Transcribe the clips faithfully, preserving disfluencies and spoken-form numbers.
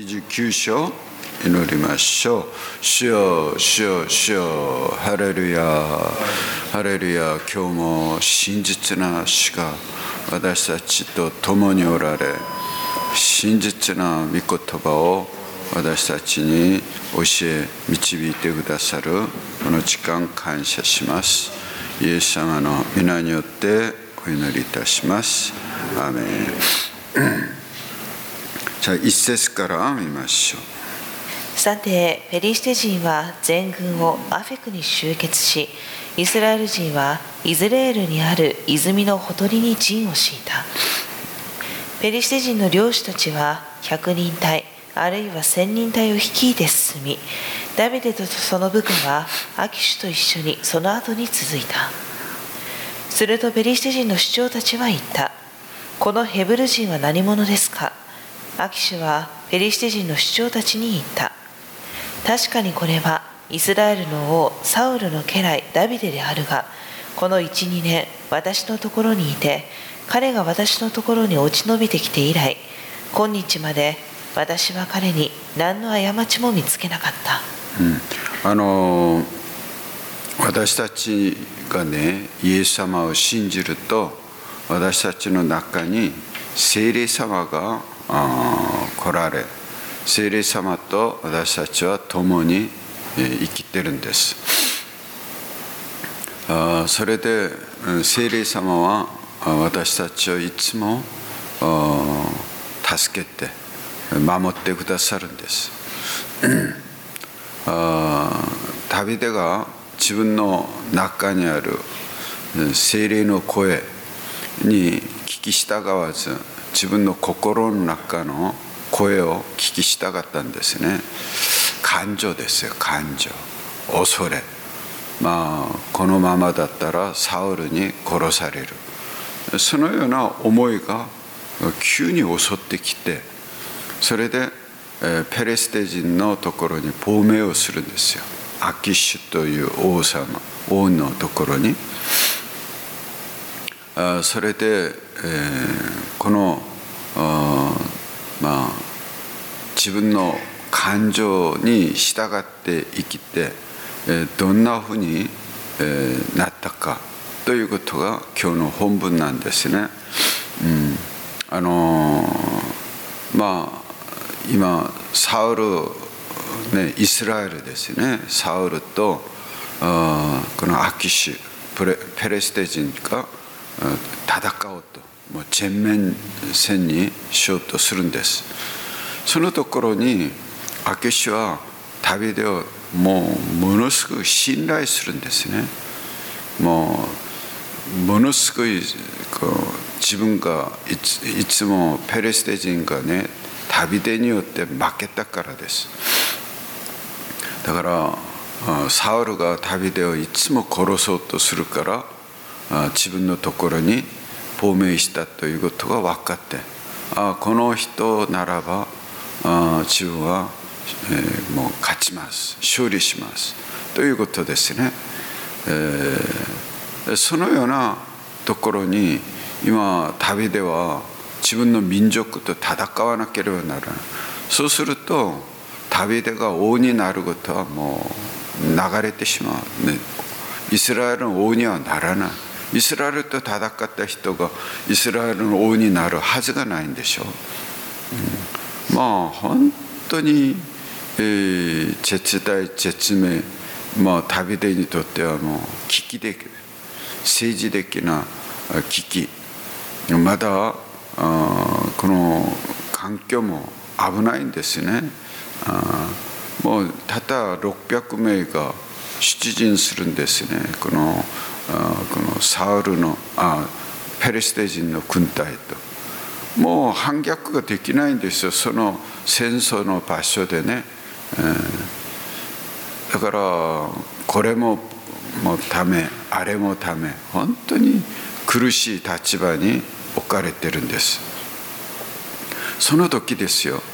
にじゅうきゅう章祈りましょう。主よ、主よ、主よ、ハレルヤ、ハレルヤ。今日も真実な主が私たちと共におられ、真実な御言葉を私たちに教え導いてくださるこの時間感謝します。イエス様の皆によってお祈りいたします。アーメン。じゃあ一節から見ましょう。 さて、ペリシテ人は全軍をアフェクに集結し、イスラエル人はイズレールにある泉のほとりに陣を敷いた。ペリシテ人の領主たちは百人隊、あるいは千人隊を率いて進み、ダビデとその部下はアキシュと一緒にその後に続いた。するとペリシテ人の首長たちは言った。このヘブル人は何者ですか？アキシュはペリシテ人の首長たちに言った。確かにこれはイスラエルの王サウルの家来ダビデであるが、この いち、にねん私のところにいて、彼が私のところに落ち延びてきて以来、今日まで私は彼に何の過ちも見つけなかった。 うん、あの私たちがね、イエス様を信じると、私たちの中に聖霊様が来られ、聖霊様と私たちは共に生きてるんです。それで聖霊様は私たちをいつも助けて守ってくださるんです。ダビデが自分の中にある聖霊の声に聞き従わず、自分の心の中の声を聞き従ったんですね。感情ですよ、感情、恐れ。まあこのままだったらサウルに殺される、そのような思いが急に襲ってきて、それでペレステ人のところに亡命をするんですよ。アキシュという王様、王のところに。それでこのまあ自分の感情に従って生きて、どんなふうになったかということが今日の本文なんですね。うん、あのまあ今サウル、ね、イスラエルですね。サウルとこのアキシュ、ペレステ人が戦おうと、もう全面戦にしようとするんです。そのところにアキシュはダビデをもうものすごく信頼するんですね。もうものすごいこう自分がい つ, いつもペレステ人がね、ダビデによって負けたからです。だからサウルがダビデをいつも殺そうとするから、自分のところに亡命したということが分かって、あこの人ならばあ自分は、えー、もう勝ちます、勝利しますということですね。えー、そのようなところに今ダビデは自分の民族と戦わなければならない。そうするとダビデが王になることはもう流れてしまう、ね、イスラエルの王にはならない。イスラエルと戦った人がイスラエルの王になるはずがないんでしょう。うん、まあ本当に、えー、絶大絶命、まあダビデにとってはもう危機的、政治的な危機。まだあこの環境も危ないんですね。あもうたったろっぴゃくめいが出陣するんですね。このこのサウルのあペレステ人の軍隊ともう反逆ができないんですよ、その戦争の場所でね。えー、だからこれももためあれもため、本当に苦しい立場に置かれてるんです。その時ですよ、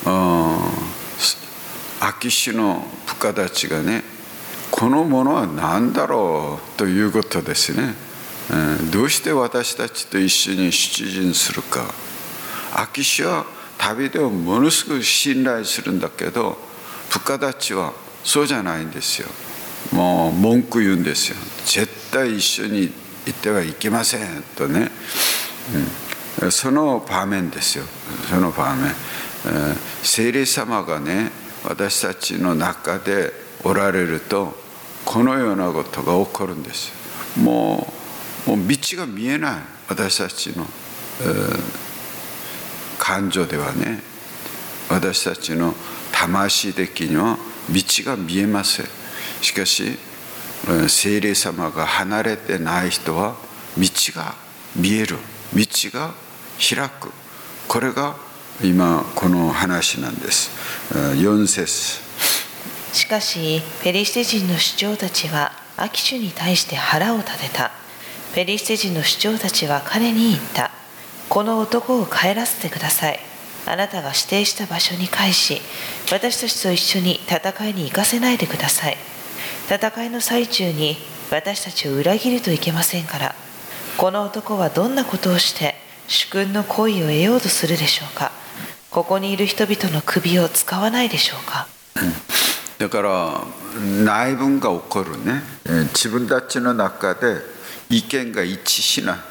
アキシュの部下たちがね、このものは何だろうということですね。どうして私たちと一緒に出陣するか。アキシュはダビデをものすごく信頼するんだけど、部下たちはそうじゃないんですよ。もう文句言うんですよ。絶対一緒に行ってはいけませんとね、うん、その場面ですよ。その場面、えー、聖霊様がね、私たちの中でおられるとこのようなことが起こるんです。もう、もう道が見えない、私たちの、えー、感情ではね、私たちの魂的には道が見えません。しかし聖霊様が離れてない人は道が見える、道が開く。これが今この話なんです。よん節。 しかしペリシテ人の首長たちはアキシュに対して腹を立てた。ペリシテ人の首長たちは彼に言った。この男を帰らせてください。あなたが指定した場所に返し、私たちと一緒に戦いに行かせないでください。戦いの最中に私たちを裏切るといけませんから、この男はどんなことをして主君の好意を得ようとするでしょうか。ここにいる人々の首を使わないでしょうか。 だから内分が起こるね、自分たちの中で意見が一致しない、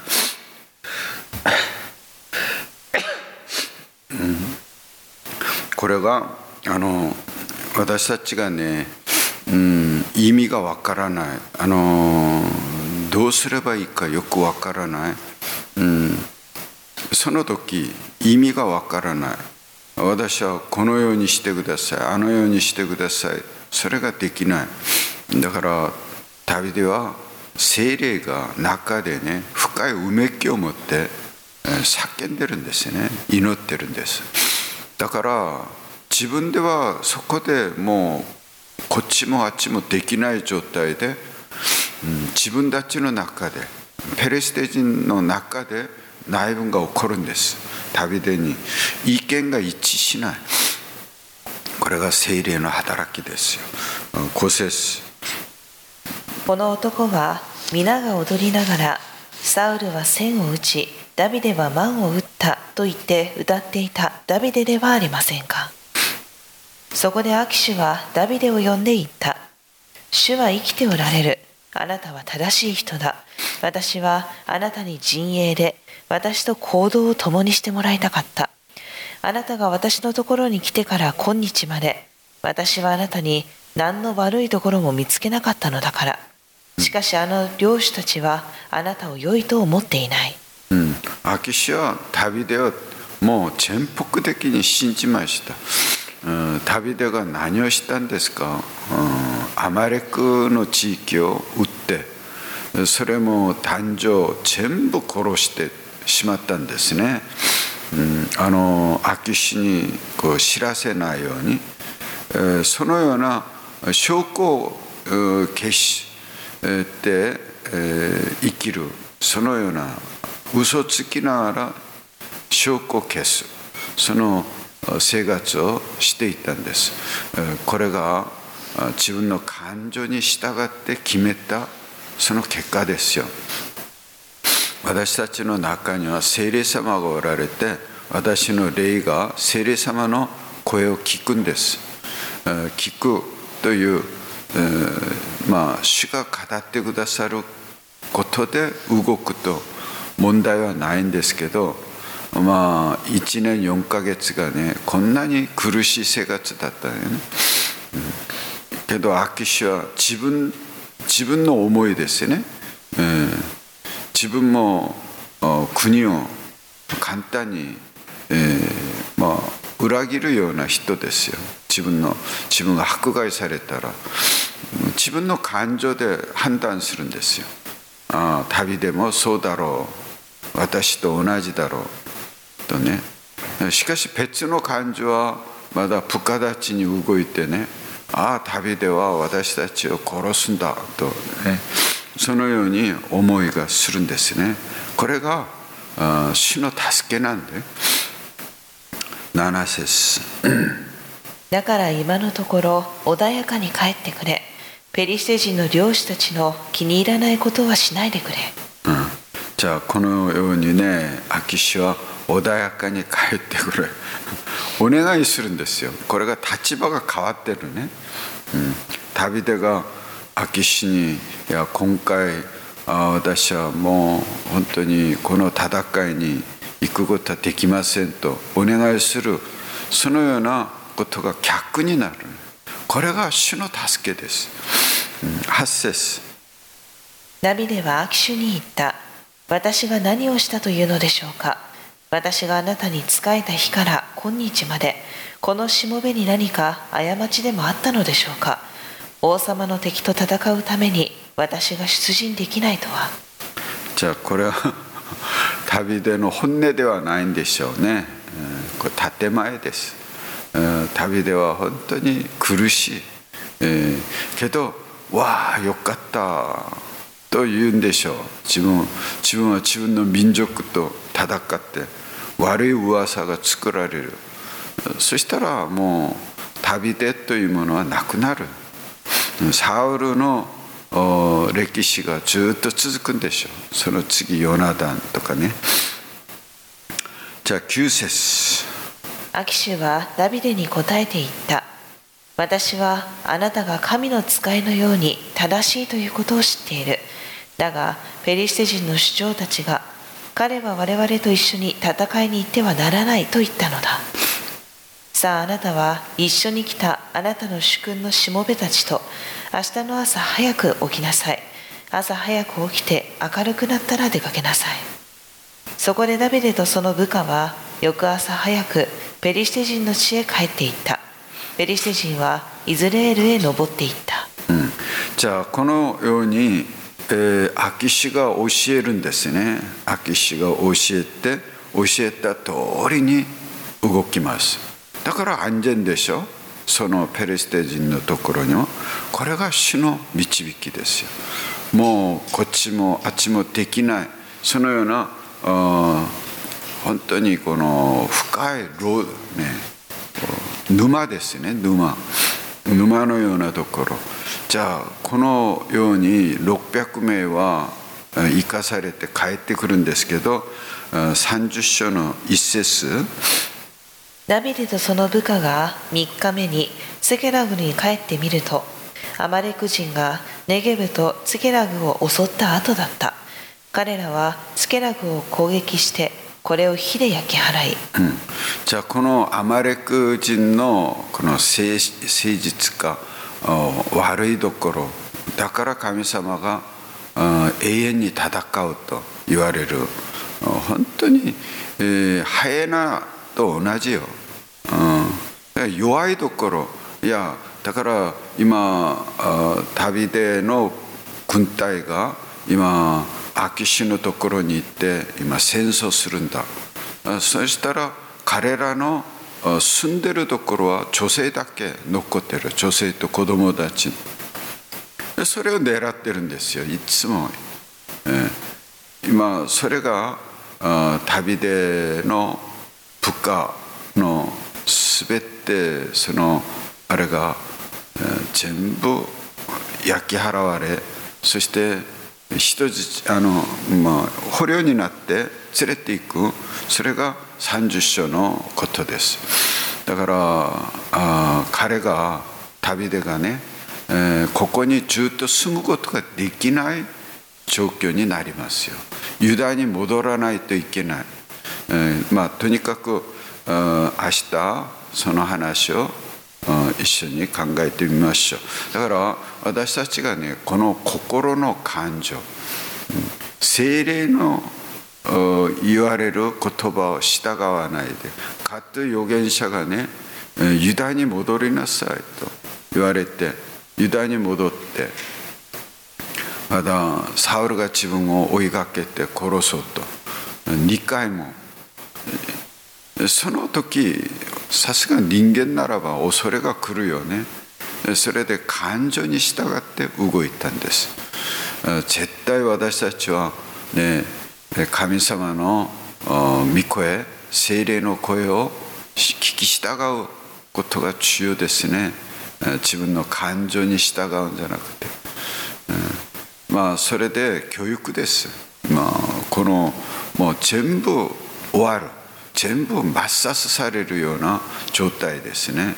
うん、これがあの私たちがね、うん、意味がわからない、あのどうすればいいかよくわからない、うん、その時意味がわからない。私はこのようにしてください、あのようにしてください、それができない。だからダビデは聖霊が中でね、深いうめきを持って叫んでるんですよね、祈ってるんです。だから自分ではそこでもうこっちもあっちもできない状態で、うん、自分たちの中でペリシテ人の中で内分が起こるんです。ダビデに意見が一致しない。これが聖霊の働きですよ。ご節。 この男は皆が踊りながら、サウルは千を打ち、ダビデは万を打ったと言って歌っていたダビデではありませんか。そこでアキシュはダビデを呼んで言った。主は生きておられる。あなたは正しい人だ。私はあなたに陣営で私と行動を共にしてもらいたかった。あなたが私のところに来てから今日まで、私はあなたに何の悪いところも見つけなかったのだから。しかしあの領主たちはあなたを良いと思っていない。 うん、アキシはダビデをもう全幅的に信じました。うん、ダビデが何をしたんですか。うん、アマレクの地域を撃って、それも男女全部殺してしまったんですね。うん、あのアキシにこう知らせないように、えー、そのような証拠を消して、えー、生きる、そのような嘘つきながら証拠を消す、その生活をしていたんです。これが自分の感情に従って決めたその結果ですよ。私たちの中には聖霊様がおられて、私の霊が聖霊様の声を聞くんです。聞くという、まあ主が語ってくださることで動くと問題はないんですけど、まあいちねんよんかげつがね、こんなに苦しい生活だったよね、うん、けどアキシは自分自分の思いですよね、えー、自分も国を簡単に、えー、まあ裏切るような人ですよ。自分の自分が迫害されたら自分の感情で判断するんですよ。ああ、ダビデもそうだろう、私と同じだろうとね。しかし別の感情はまだ部下たちに動いてね、ああダビデは私たちを殺すんだとね、そのように思いがするんですね。これが主の助けなんで。なな節だから今のところ穏やかに帰ってくれ。ペリシテ人の領主たちの気に入らないことはしないでくれ。 うん、じゃあこのようにね、アキシは穏やかに帰ってくれお願いするんですよ。これが立場が変わってるね、うん、ダビデがアキシにいや今回あ私はもう本当にこの戦いに行くことはできませんとお願いする、そのようなことが逆になる。これが主の助けです。はち節、 ダビデはアキシュに言った。私が何をしたというのでしょうか。私があなたに仕えた日から今日までこのしもべに何か過ちでもあったのでしょうか。王様の敵と戦うために私が出陣できないとは。 じゃあこれはダビデの本音ではないんでしょうね。これ建前です。ダビデは本当に苦しい、えー、けどわあよかったと言うんでしょう。自分自分は自分の民族と戦って悪い噂が作られる。そしたらもうダビデというものはなくなる。サウルの歴史がずっと続くんでしょう。その次ヨナダンとかね。じゃあきゅう節、 アキシュはダビデに答えて言った。私はあなたが神の使いのように正しいということを知っている。だがペリシテ人の首長たちが彼は我々と一緒に戦いに行ってはならないと言ったのだ。さああなたは一緒に来たあなたの主君のしもべたちと明日の朝早く起きなさい。朝早く起きて明るくなったら出かけなさい。そこでダビデとその部下は翌朝早くペリシテ人の地へ帰っていった。ペリシテ人はイズレールへ登っていった、 うん、じゃあこのように、えー、アキシが教えるんですね。アキシが教えて教えた通りに動きます。だから安全でしょ。そのペリシテ人のところにもこれが主の導きですよ。もうこっちもあっちもできない、そのようなあ本当にこの深いロ、ね、沼ですね。沼沼のようなところ。じゃあこのようにろっぴゃくめいは生かされて帰ってくるんですけど、さんじゅっ章の一節、 ダビデとその部下がみっかめにツケラグに帰ってみると、アマレク人がネゲブとツケラグを襲った後だった。彼らはツケラグを攻撃してこれを火で焼き払い、 うん、じゃあこのアマレク人のこの誠実か悪いところだから神様が永遠に戦うと言われる。本当に、えー、ハエナと同じよ、うん、弱いところ。いやだから今ダビデの軍隊が今アキシのところに行って今戦争するんだ。そしたら彼らの住んでるところは女性だけ残ってる。女性と子供たち、それを狙ってるんですよいつも、えー、今それがダビデの部下の全てそのあれが、えー、全部焼き払われ、そして人質あの、まあ、捕虜になって連れていく。それがさんじゅっ章のことです。だからあ彼がダビデがね、えー、ここにずっと住むことができない状況になりますよ。ユダに戻らないといけない、えー、まあとにかく明日その話を一緒に考えてみましょう。だから私たちがねこの心の感情、聖霊の言われる言葉を従わないで、かつ預言者がねユダに戻りなさいと言われてユダに戻って、まだサウルが自分を追いかけて殺そうとにかいも、その時さすが人間ならば恐れが来るよね。それで感情に従って動いたんです。絶対私たちはね神様の御声、聖霊の声を聞き従うことが重要ですね。自分の感情に従うんじゃなくて、まあそれで教育です。まあこのもう全部終わる。 全部抹殺されるような状態ですね。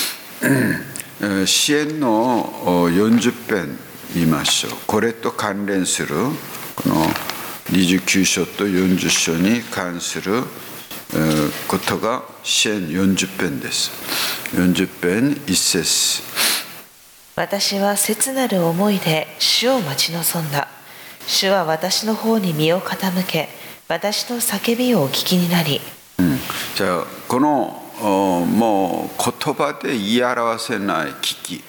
詩篇のよんじゅっぺん見ましょう。これと関連するこのにじゅうきゅう章とよんじゅう章に関することが詩篇よんじゅっぺんです。よんじゅっぺんいっ節。 私は切なる思いで主を待ち望んだ。主は私の方に身を傾け、私の叫びをお聞きになり、 うん、じゃあこのもう言葉で言い表せない危機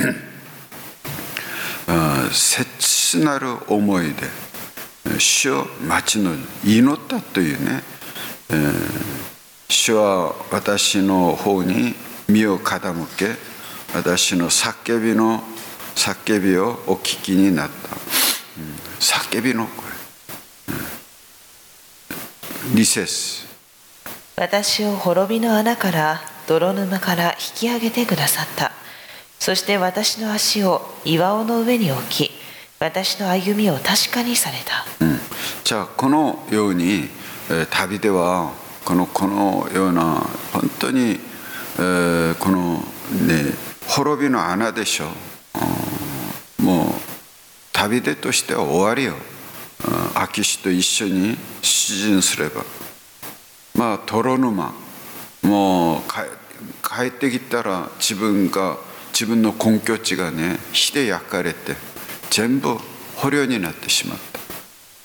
切なる思いで主を待ちの祈ったというね、えー、主は私の方に身を傾け、私の叫びの叫びをお聞きになった、うん、叫びの声、うん、に節。 私を滅びの穴から泥沼から引き上げてくださった。そして私の足を岩尾の上に置き、私の歩みを確かにされた、 うん、じゃあこのように、えー、旅ではこのこのような本当に、えー、このね滅びの穴でしょう。もう旅でとしては終わりよ。アキシと一緒に出陣すれば、まあ泥沼、もう帰ってきたら自分が自分の根拠地がね火で焼かれて全部捕虜になってしまった。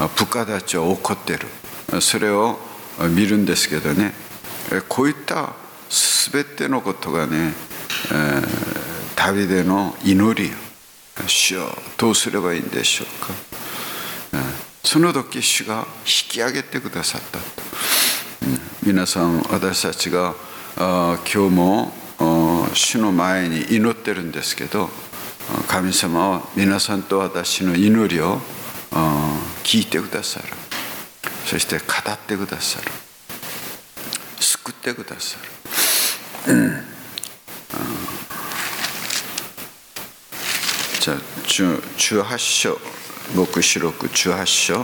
部下たちは怒ってる。それを見るんですけどね、こういった全てのことがね、えー、旅での祈りよ。主よどうすればいいんでしょうか。えー、その時主が引き上げてくださったと。皆さん、私たちが今日も主の前に祈ってるんですけど、神様は皆さんと私の祈りを聞いてくださる。そして語ってくださる。救ってくださる。うん、じゃあじゅうはち章、黙示録じゅうはち章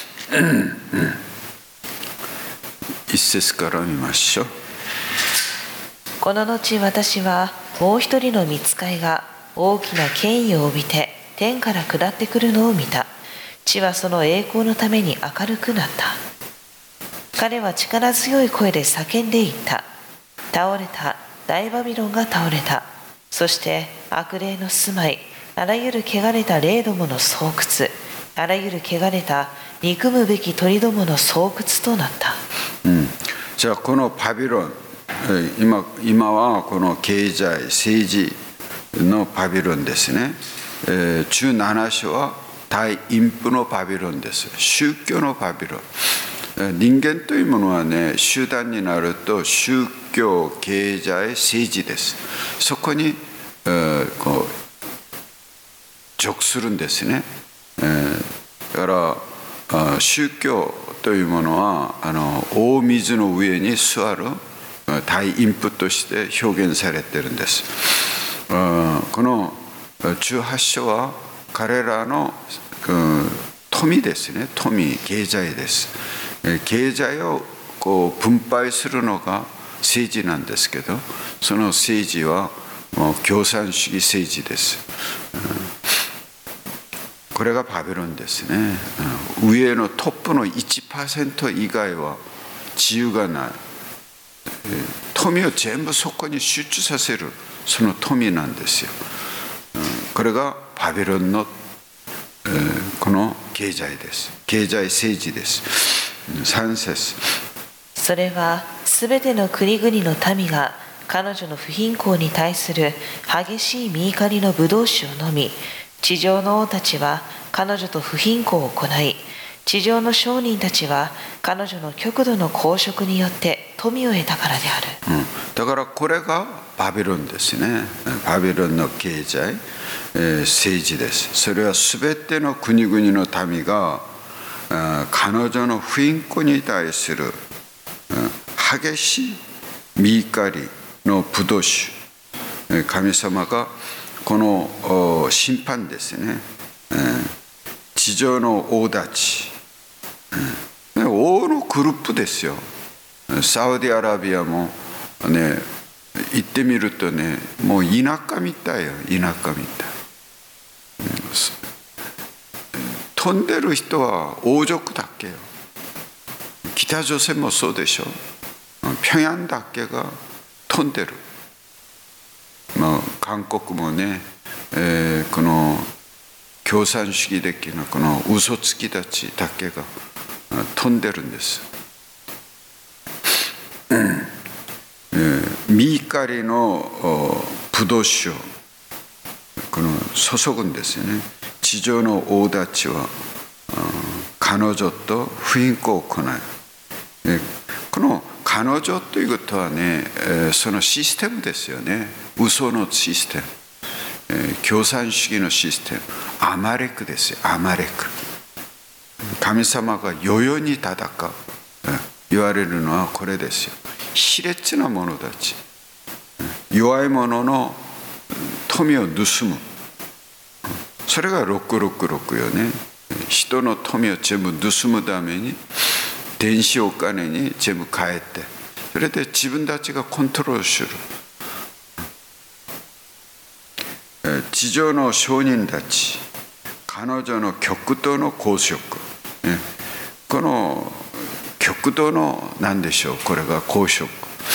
一節から見ましょう。 この後私はもう一人の御使いが大きな権威を帯びて天から下ってくるのを見た。地はその栄光のために明るくなった。彼は力強い声で叫んでいった。倒れた、大バビロンが倒れた。そして悪霊の住まい、あらゆる汚れた霊どもの巣窟、あらゆる汚れた憎むべき鳥どもの巣窟となった。 うん、じゃあこのバビロン、今、今はこの経済政治のバビロンですね。じゅうなな章は大陰譜のバビロンです。宗教のバビロン。人間というものはね、集団になると宗教、経済、政治です。そこに、えー、こう属するんですね。えー、だから宗教というものはあの大水の上に座る大陰譜として表現されているんです。このじゅうはち章は彼らの富ですね。富、経済です。経済をこう分配するのが政治なんですけど、その政治はもう共産主義政治です。これがバビロンですね。上のトップの いちパーセント 以外は自由がない。富を全部そこに集中させる、その富なんですよ。これがバビロンのこの経済です。経済政治です。さん節。 それはすべての国々の民が彼女の不貧困に対する激しい見怒りの葡萄酒を飲み、地上の王たちは彼女と不貧困を行い、地上の商人たちは彼女の極度の公職によって富を得たからである。 うん、だからこれがバビロンですね。バビロンの経済、えー、政治です。それはすべての国々の民が彼女の不貧困に対する激しい見怒りの葡萄酒、神様がこの審判ですね。地上の王たち、王のグループですよ。 サウディアラビアもね行ってみるとね、もう田舎みたいよ、田舎みたい。飛んでる人は王族だけよ。北朝鮮もそうでしょ。平壌だけが飛んでる。まあ韓国もね、えー、この共産主義的なこの嘘つきたちだけが飛んでるんです。えー、ミーカリのブドウ酒をこの注ぐんですよね。地上の王たちは彼女と不倫を行い、この彼女ということはね、そのシステムですよね。嘘のシステム、共産主義のシステム、アマレクですよ。アマレク、神様が世々に戦う言われるのはこれですよ。卑劣な者たち、弱い者の富を盗む、それがろくろくろくよね。人の富を全部盗むために電子お金に全部変えて、それで自分たちがコントロールする。地上の商人たち、彼女の極度の公職、この極度の何でしょう、これが公職、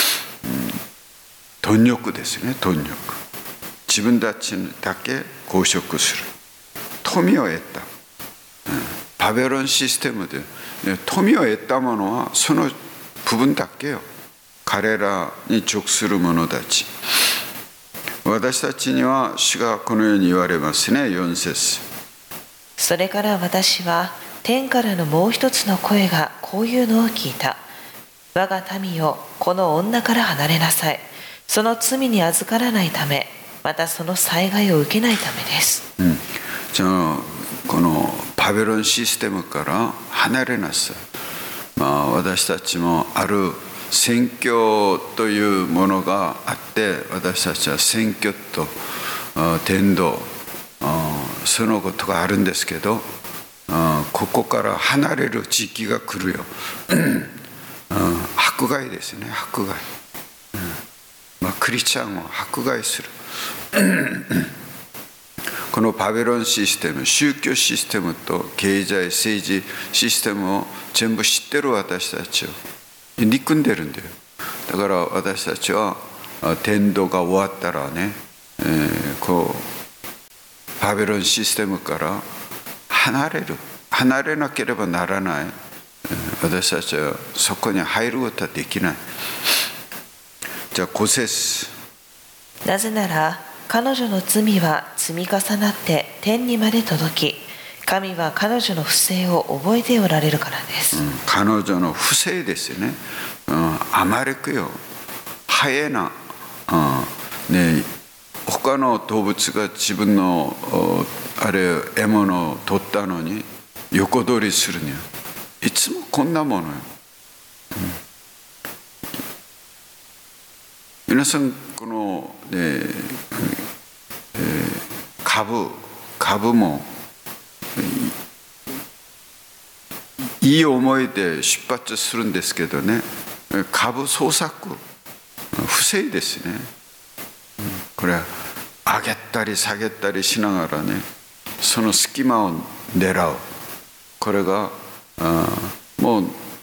貪欲ですね。貪欲、自分たちだけ公職する、富を得た。バベロンシステムで富を得た者はその部分だけよ。彼らに属する者たち。私たちには主がこのように言われますね。よん節。 それから私は天からのもう一つの声がこういうのを聞いた。我が民よ、この女から離れなさい。その罪に預からないため、またその災害を受けないためです。 うん、じゃあこのバベロンシステムから離れなさい。まあ、私たちもある宣教というものがあって、私たちは宣教と伝道、そのことがあるんですけど、ここから離れる時期が来るよ。迫害ですね。迫害、まあ、クリスチャンを迫害する。このバベロンシステム、宗教システムと経済政治システムを全部知ってる私たちを憎んでるんだよ。だから私たちは伝道が終わったらね、えー、こうバベロンシステムから離れる離れなければならない。私たちはそこに入ることはできない。じゃあご節。 なぜなら彼女の罪は積み重なって天にまで届き、神は彼女の不正を覚えておられるからです。 うん、彼女の不正ですよね。うん、アマレクよ、ハエナ、うんね、他の動物が自分のあれ獲物を取ったのに横取りするには、いつもこんなものよ。うん、皆さんこの、ねえー、株株もいい思いで出発するんですけどね、株創作不正ですね。これは上げたり下げたりしながらね、その隙間を狙う。これがあもう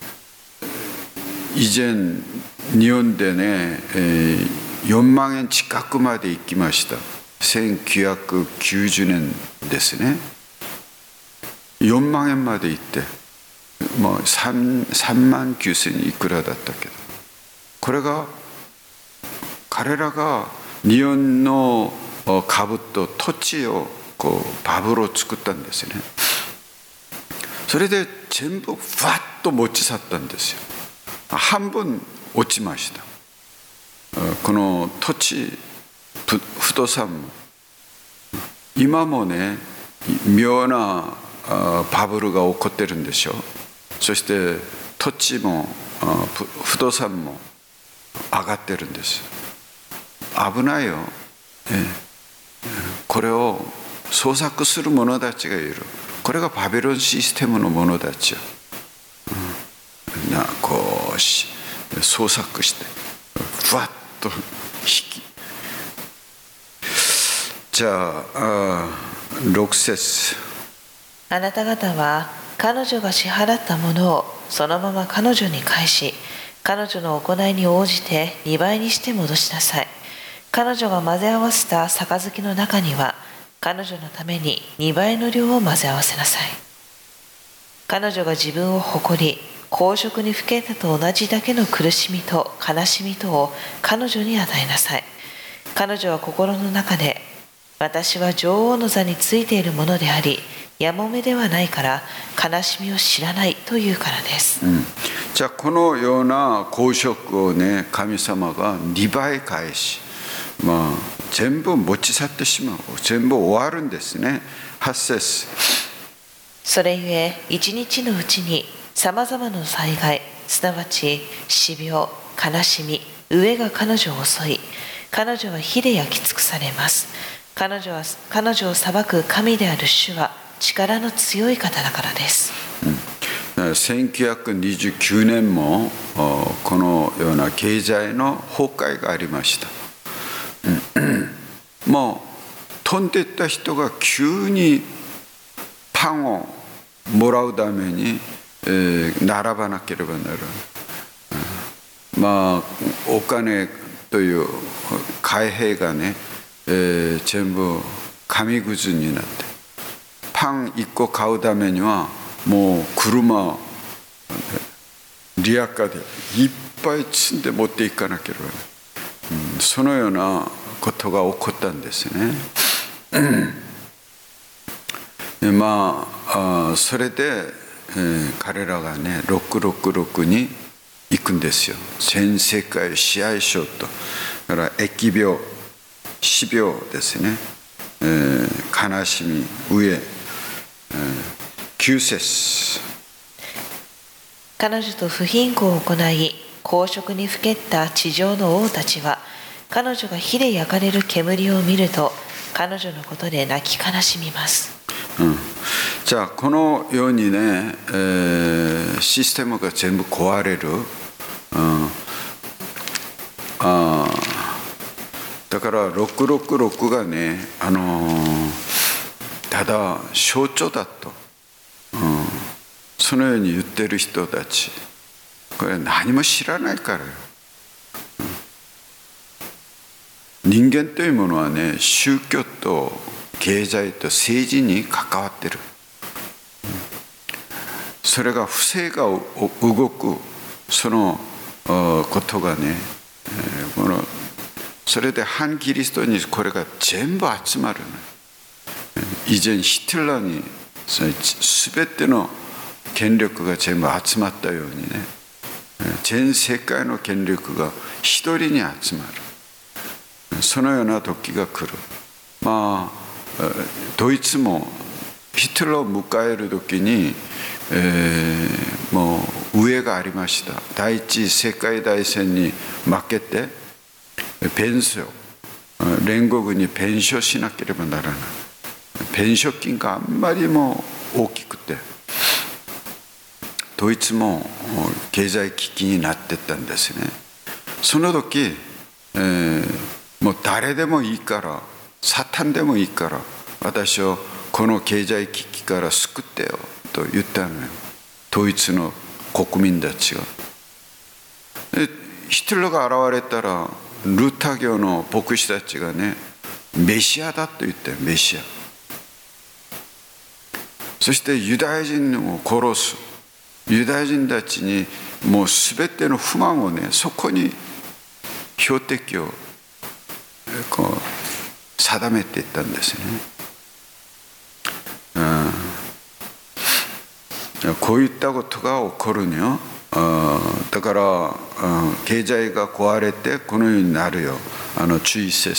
以前日本でね、えー、よんまんえん近くまで行きました。せんきゅうひゃくきゅうじゅうねんですね。よんまんえんまで行って、もう 3, 3万きゅうせんいくらだったけど、これが彼らが日本の株と土地をこうバブルを作ったんですよね。それで全部ふわっと持ち去ったんですよ。半分落ちました。この土地不動産も今もね、妙なバブルが起こってるんでしょう。そして土地も不動産も上がってるんです。危ないよ、えこれを創作する者たちがいる。これがバビロンシステムの者たちよ。うん、なこうし創作してふわっと引き、じゃあろく節、 あなた方は彼女が支払ったものをそのまま彼女に返し、彼女の行いに応じてにばいにして戻しなさい。彼女が混ぜ合わせた杯の中には彼女のためににばいの量を混ぜ合わせなさい。彼女が自分を誇り公職にふけたと同じだけの苦しみと悲しみとを彼女に与えなさい。彼女は心の中で、私は女王の座についているものであり、やもめではないから悲しみを知らないというからです。 うん、じゃあこのような公職をね、神様がにばい返し、まあ全部持ち去ってしまう、全部終わるんですね。はち節、 それゆえ一日のうちにさまざまな災害、すなわち死病、悲しみ、飢えが彼女を襲い、彼女は火で焼き尽くされます。彼女は彼女を裁く神である主は力の強い方だからです。 うん、せんきゅうひゃくにじゅうきゅうねんもこのような経済の崩壊がありました。うん、もう飛んでいった人が急にパンをもらうために、えー、並ばなければならない。うん、まあお金という貨幣がね、えー、全部紙くずになって、パンいっこ買うためにはもう車リヤカーでいっぱい積んで持っていかなければならない。うん、そのようなことが起こったんですね。でまあ、あそれで、えー、彼らがねろくろくろくに行くんですよ。全世界支配症と、だから疫病、死病ですね、えー、悲しみ、飢え、えー、きゅう節、 彼女と不貧困を行い公職にふけった地上の王たちは、彼女が火で焼かれる煙を見ると彼女のことで泣き悲しみます。 うん、じゃあこのようにね、えー、システムが全部壊れる、うん、あだからろくろくろくがね、あのー、ただ象徴だと、うん、そのように言ってる人たち、これ何も知らないからよ。人間というものはね、宗教と経済と政治に関わってる。それが不正が動くそのことがね、このそれで反キリストにこれが全部集まるの。以前ヒトラーに全ての権力が全部集まったようにね、全世界の権力が一人に集まる。そのような時が来る。まあドイツもヒトラーを迎える時に、えー、もう飢えがありました。第一次世界大戦に負けて弁償、連合軍に弁償しなければならない。弁償金があんまりも大きくて、ドイツも経済危機になってったんですね。その時、えー、もう誰でもいいから、サタンでもいいから私をこの経済危機から救ってよと言ったのよ、ドイツの国民たちが。でヒトラーが現れたらルター教の牧師たちがね、メシアだと言ったよ、メシア。そしてユダヤ人を殺す、ユダヤ人たちにもう全ての不満をね、そこに標的をこう定めていったんですね。うん、こういったことが起こるのよ。だから経済が壊れてこのようになるよ。あの注意節。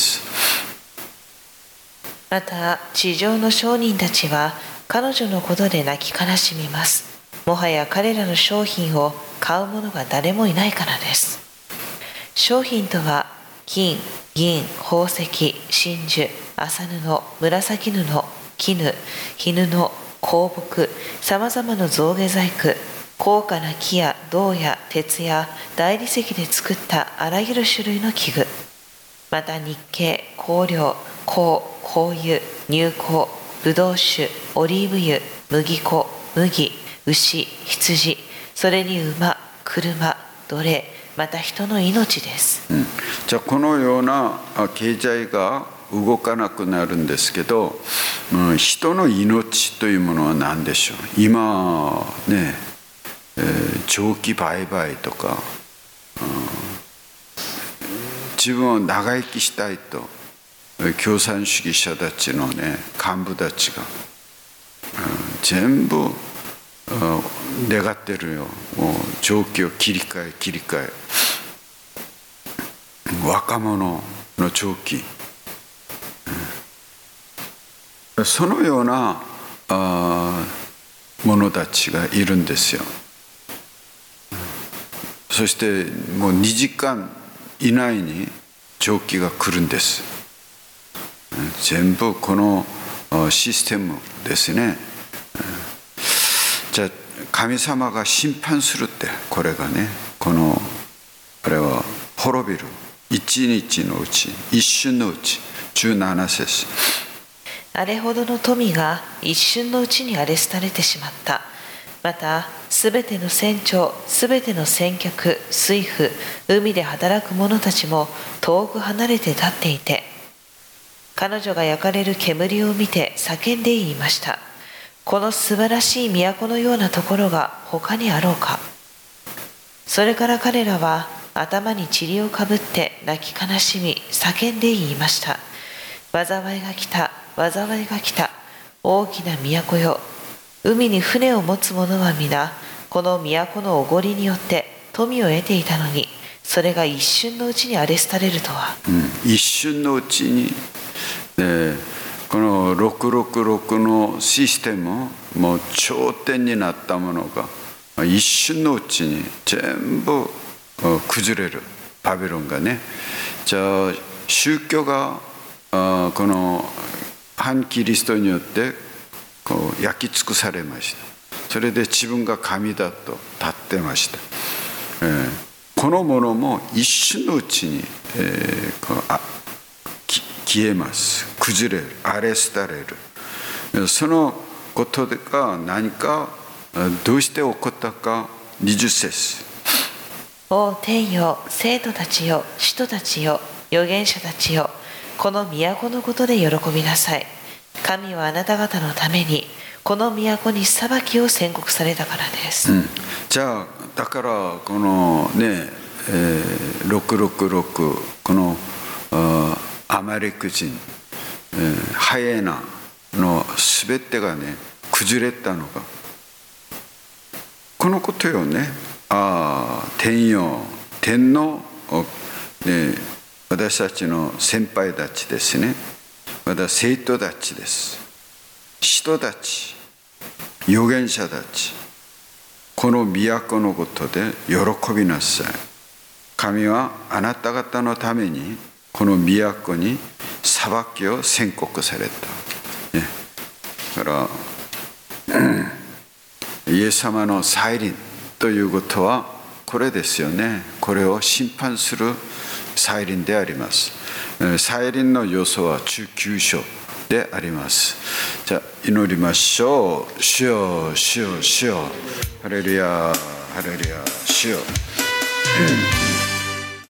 また地上の商人たちは彼女のことで泣き悲しみます。もはや彼らの商品を買う者が誰もいないからです。商品とは金、銀、宝石、真珠、麻布、紫布、絹、絹の香木、さまざまな象牙細工、 高価な木や銅や鉄や大理石で作ったあらゆる種類の器具、また日系、香料、香、香油、乳香、ブドウ酒、オリーブ油、麦粉、麦、牛、羊、それに馬、車、奴隷、また人の命です。 うん、じゃあこのような経済が動かなくなるんですけど、うん、人の命というものは何でしょう。今ね、えー、長期売買とか、うん、自分を長生きしたいと共産主義者たちのね幹部たちが、うん、全部願ってるよ。もう長期を切り替え切り替え、若者の長期、うん、そのようなあ者たちがいるんですよ。そしてもうにじかん以内に長期が来るんです。全部このシステムですね。じゃあ神様が審判するって、これがね、このあれは滅びる一日のうち、一瞬のうち、じゅうなな節。 あれほどの富が一瞬のうちに荒れ廃れてしまった。またすべての船長、すべての船客、水夫、海で働く者たちも遠く離れて立っていて、彼女が焼かれる煙を見て叫んで言いました。この素晴らしい都のようなところが他にあろうか。それから彼らは頭に塵をかぶって泣き悲しみ叫んで言いました。災いが来た、災いが来た、大きな都よ。海に船を持つ者は皆この都のおごりによって富を得ていたのに、それが一瞬のうちに荒れ廃れるとは。 うん、一瞬のうちに、えーこのろくろくろくのシステム、もう頂点になったものが一瞬のうちに全部崩れる。バビロンがね。じゃあ宗教がこの反キリストによってこう焼き尽くされました。それで自分が神だと立ってました。えー、このものも一瞬のうちに、えー、こうあ消えます。崩れる、荒れ廃れる。そのことが何かどうして起こったか。にじゅっ節。 お天よ、生徒たちよ、使徒たちよ、預言者たちよ、この都のことで喜びなさい。神はあなた方のためにこの都に裁きを宣告されたからです。 うん、じゃあだからこのね、えー、ろくろくろく、このアマレク人、えー、ハイエナのすべてがね崩れたのがこのことよね。ああ、天よ、天の、ね、私たちの先輩たちですね。また生徒たちです。人たち、預言者たち、この都のことで喜びなさい。神はあなた方のためにこの都に裁きを宣告された。ね、だから、うん、イエス様の再臨ということはこれですよね。これを審判する再臨であります。再臨の要素はじゅうきゅう章であります。じゃあ祈りましょう。主よ、主よ、主よ、ハレルヤ、ハレルヤ、主よ。